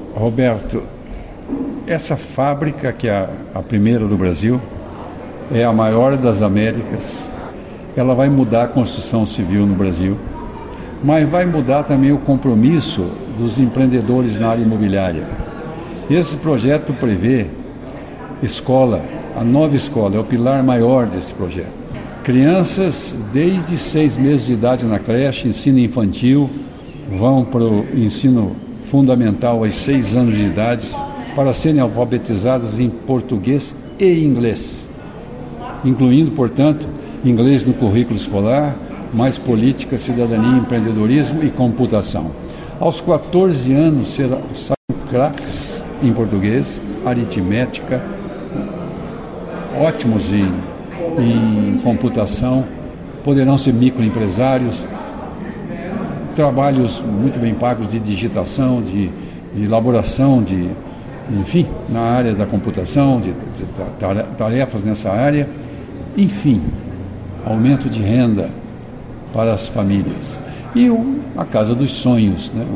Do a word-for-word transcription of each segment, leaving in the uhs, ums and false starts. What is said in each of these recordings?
Roberto, essa fábrica, que é a, a primeira do Brasil, é a maior das Américas. Ela vai mudar a construção civil no Brasil, mas vai mudar também o compromisso dos empreendedores na área imobiliária. Esse projeto prevê escola, a nova escola, é o pilar maior desse projeto. Crianças desde seis meses de idade na creche, ensino infantil, vão para o ensino fundamental aos seis anos de idade, para serem alfabetizadas em português e inglês, incluindo, portanto, inglês no currículo escolar, mais política, cidadania, empreendedorismo e computação. Aos quatorze anos serão craques em português, aritmética, ótimos em, em computação, poderão ser microempresários, trabalhos muito bem pagos de digitação, de, de elaboração, de, enfim, na área da computação, de, de tarefas nessa área, enfim, aumento de renda para as famílias. E um, a casa dos sonhos, né?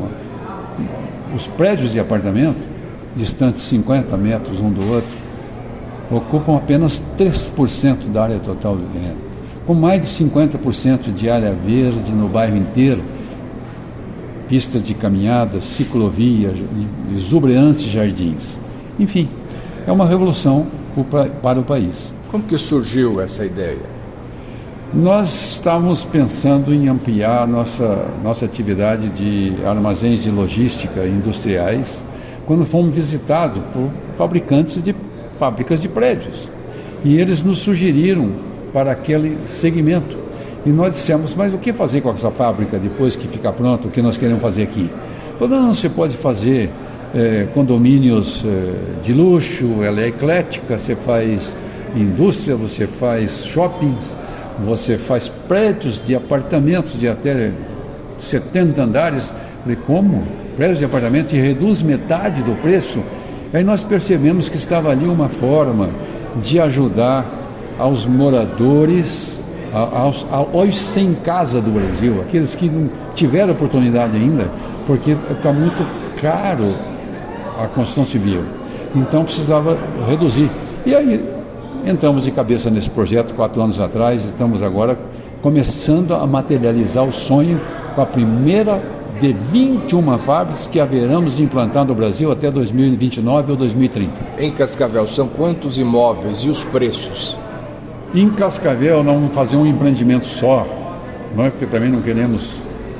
Os prédios de apartamento, distantes cinquenta metros um do outro, ocupam apenas três por cento da área total de renda. Com mais de cinquenta por cento de área verde no bairro inteiro, pistas de caminhada, ciclovia, exuberantes jardins. Enfim, é uma revolução para o país. Como que surgiu essa ideia? Nós estávamos pensando em ampliar nossa, nossa atividade de armazéns de logística industriais quando fomos visitados por fabricantes de fábricas de prédios. E eles nos sugeriram para aquele segmento. E nós dissemos, mas o que fazer com essa fábrica depois que ficar pronto, o que nós queremos fazer aqui? Falou, não, você pode fazer é, condomínios é, de luxo, ela é eclética, você faz indústria, você faz shoppings, você faz prédios de apartamentos de até setenta andares. Falei, como? Prédios de apartamento e reduz metade do preço? Aí nós percebemos que estava ali uma forma de ajudar aos moradores, aos, aos sem casa do Brasil, aqueles que não tiveram oportunidade ainda, porque está muito caro a construção civil. Então precisava reduzir. E aí entramos de cabeça nesse projeto quatro anos atrás, e estamos agora começando a materializar o sonho com a primeira de vinte e uma fábricas que haveremos de implantar no Brasil até dois mil e vinte e nove ou dois mil e trinta. Em Cascavel, são quantos imóveis e os preços? Em Cascavel, nós vamos fazer um empreendimento só, não é? Porque também não queremos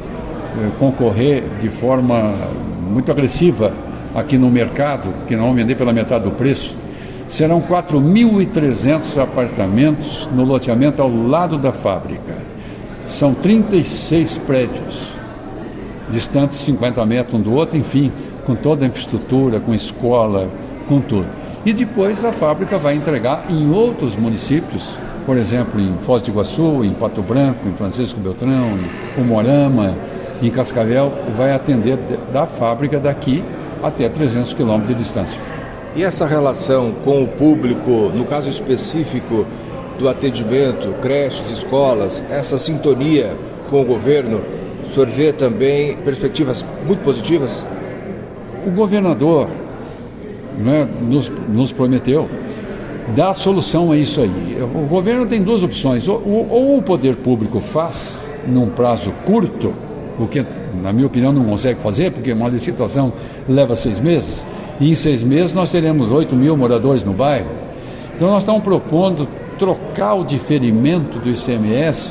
eh, concorrer de forma muito agressiva aqui no mercado, porque nós vamos vender pela metade do preço. Serão quatro mil e trezentos apartamentos no loteamento ao lado da fábrica. São trinta e seis prédios, distantes cinquenta metros um do outro, enfim, com toda a infraestrutura, com escola, com tudo. E depois a fábrica vai entregar em outros municípios, por exemplo, em Foz do Iguaçu, em Pato Branco, em Francisco Beltrão, em Umuarama, em Cascavel, vai atender da fábrica daqui até trezentos quilômetros de distância. E essa relação com o público, no caso específico do atendimento, creches, escolas, essa sintonia com o governo, o senhor vê também perspectivas muito positivas? O governador, né, nos, nos prometeu dar solução a isso aí. O governo tem duas opções. Ou, ou o poder público faz num prazo curto, o que, na minha opinião, não consegue fazer, porque uma licitação leva seis meses, e em seis meses nós teremos oito mil moradores no bairro. Então nós estamos propondo trocar o diferimento do I C M S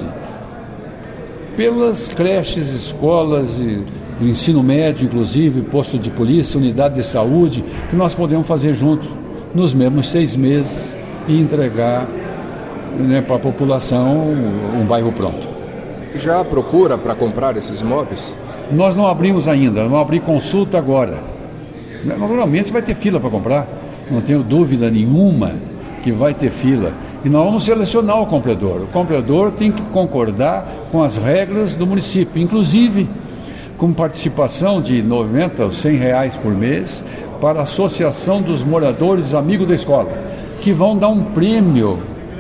pelas creches, escolas, e, e ensino médio, inclusive, posto de polícia, unidade de saúde, que nós podemos fazer junto nos mesmos seis meses e entregar, né, para a população um, um bairro pronto. Já há procura para comprar esses imóveis? Nós não abrimos ainda, vamos abrir consulta agora. Naturalmente vai ter fila para comprar, não tenho dúvida nenhuma que vai ter fila. E nós vamos selecionar o comprador. O comprador tem que concordar com as regras do município, inclusive com participação de noventa ou cem reais por mês para a Associação dos Moradores Amigos da Escola, que vão dar um prêmio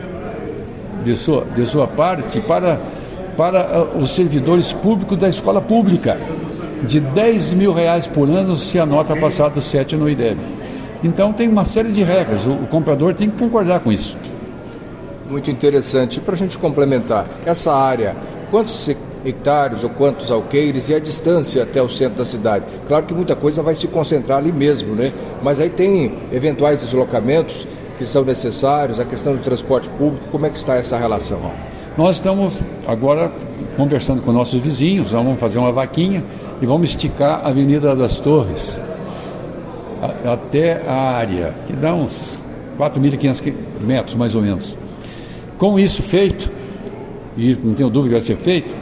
de sua, de sua parte para, para uh, os servidores públicos da escola pública. de dez mil reais por ano se a nota passar do sete no I D E B. Então tem uma série de regras, o, o comprador tem que concordar com isso. Muito interessante. Para a gente complementar, essa área, quantos hectares ou quantos alqueires e a distância até o centro da cidade? Claro que muita coisa vai se concentrar ali mesmo, né? Mas aí tem eventuais deslocamentos que são necessários, a questão do transporte público, como é que está essa relação? Nós estamos agora conversando com nossos vizinhos, nós vamos fazer uma vaquinha e vamos esticar a Avenida das Torres a, até a área, que dá uns quatro mil e quinhentos metros mais ou menos. Com isso feito, e não tenho dúvida que vai ser feito,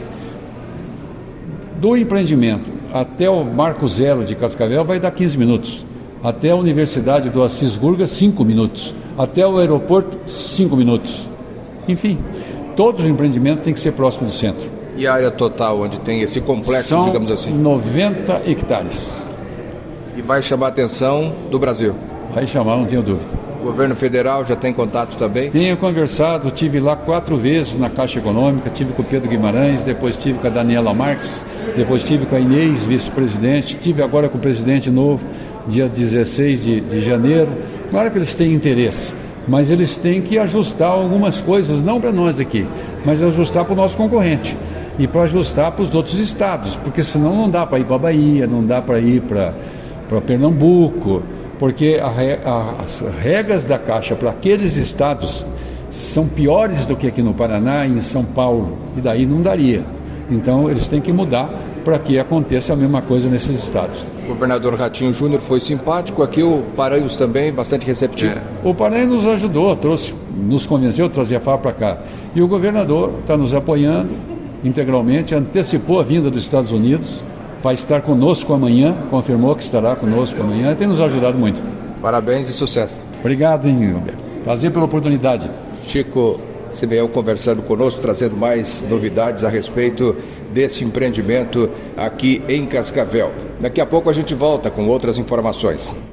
do empreendimento até o Marco Zero de Cascavel vai dar quinze minutos, até a Universidade do Assis Gurga cinco minutos, até o aeroporto cinco minutos. Enfim, todos os empreendimentos têm que ser próximo do centro. E a área total onde tem esse complexo, são digamos assim? noventa hectares. E vai chamar a atenção do Brasil? Vai chamar, não tenho dúvida. O governo federal já tem contato também? Tenho conversado, tive lá quatro vezes na Caixa Econômica, tive com o Pedro Guimarães, depois tive com a Daniela Marques, depois tive com a Inês, vice-presidente, tive agora com o presidente novo, dia dezesseis de, de janeiro. Claro que eles têm interesse, mas eles têm que ajustar algumas coisas, não para nós aqui, mas ajustar para o nosso concorrente e para ajustar para os outros estados, porque senão não dá para ir para a Bahia, não dá para ir para, para Pernambuco, porque a, a, as regras da Caixa para aqueles estados são piores do que aqui no Paraná e em São Paulo, e daí não daria. Então eles têm que mudar para que aconteça a mesma coisa nesses estados. O governador Ratinho Júnior foi simpático, aqui o Paranhos também bastante receptivo. É. O Paranhos nos ajudou, trouxe, nos convenceu a trazer a F A para cá. E o governador está nos apoiando integralmente, antecipou a vinda dos Estados Unidos para estar conosco amanhã, confirmou que estará conosco amanhã e tem nos ajudado muito. Parabéns e sucesso. Obrigado, hein, Roberto. Prazer pela oportunidade. Chico Simeão conversando conosco, trazendo mais novidades a respeito desse empreendimento aqui em Cascavel. Daqui a pouco a gente volta com outras informações.